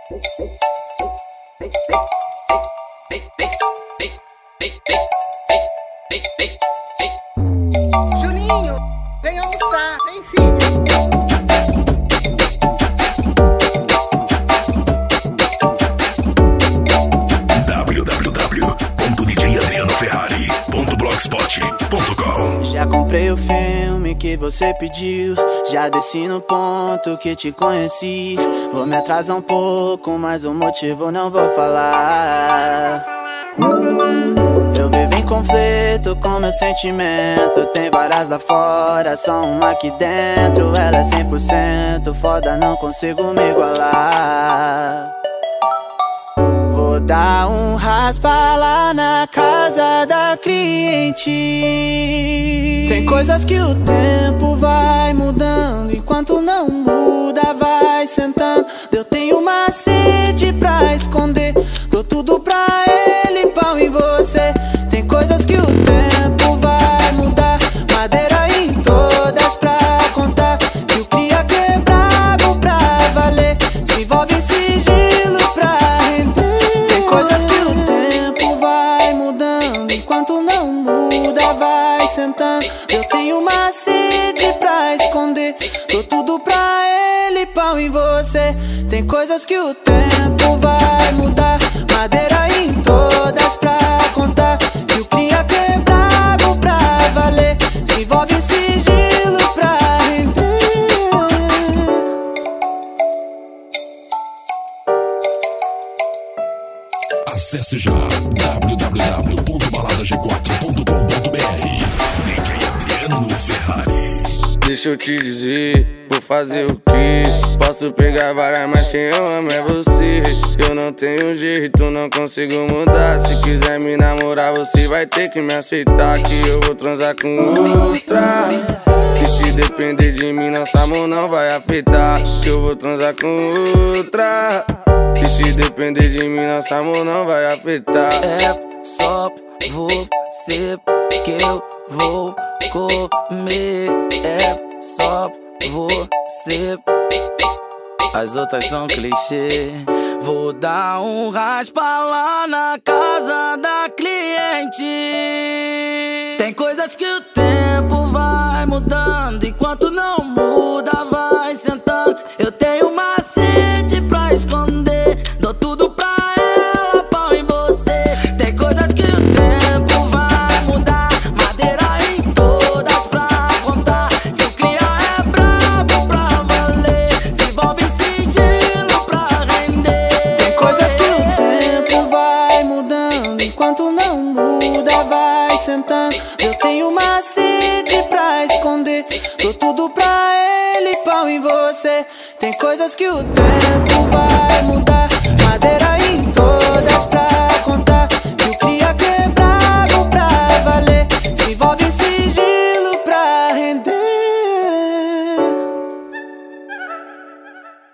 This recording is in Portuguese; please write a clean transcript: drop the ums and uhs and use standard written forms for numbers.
Juninho, vem almoçar, vem filho. www.djadrianoferrari.blogspot.com. Já comprei o filme que você pediu, já desci no ponto que te conheci. Vou me atrasar um pouco, mas o motivo não vou falar. Eu vivo em conflito com meu sentimento. Tem várias lá fora, só uma aqui dentro. Ela é 100% foda, não consigo me igualar. Vou dar um raspa lá na casa da cliente. Tem coisas que o tempo vai mudando, enquanto não muda vai sentando. Eu tenho uma sede pra esconder, dou tudo pra ele, pau em você. Tem coisas que o tempo vai mudar, madeira em todas pra contar. Que o cria que é brabo pra valer, se envolve em sigilo pra render. Tem coisas que o tempo vai mudando, enquanto não muda vai sentando. Eu tenho uma sede pra esconder, dou tudo pra ele, pau em você. Tem coisas que o tempo vai mudar, madeira em todas pra contar. Que o cria que é brabo pra valer, se envolve em sigilo pra render. Acesse já www.baladag4.com.br. DJ Adriano Ferrari. Deixa eu te dizer, vou fazer o quê? Posso pegar várias, mas quem eu amo é você. Eu não tenho jeito, não consigo mudar. Se quiser me namorar, você vai ter que me aceitar. Que eu vou transar com outra. E se depender de mim, nosso amor não vai afetar. Que eu vou transar com outra. E se depender de mim, nosso amor não vai afetar. É só você que eu vou comer. É só você. As outras são clichê. Vou dar um raspa lá na casa da cliente. Tem coisas que o tempo vai mudando, enquanto não muda vai sentando. Eu tenho uma sede pra esconder, dou tudo pra ela, pau em você. Tem coisas que o tempo vai mudar, madeira em todas pra contar. Que o cria é brabo pra valer, se envolve em sigilo pra render. Tem coisas que o tempo vai mudando, enquanto não muda vai sentando. Eu tenho uma sede pra esconder, dou tudo pra ele, pau em você. Tem coisas que o tempo vai mudar, madeira em todas pra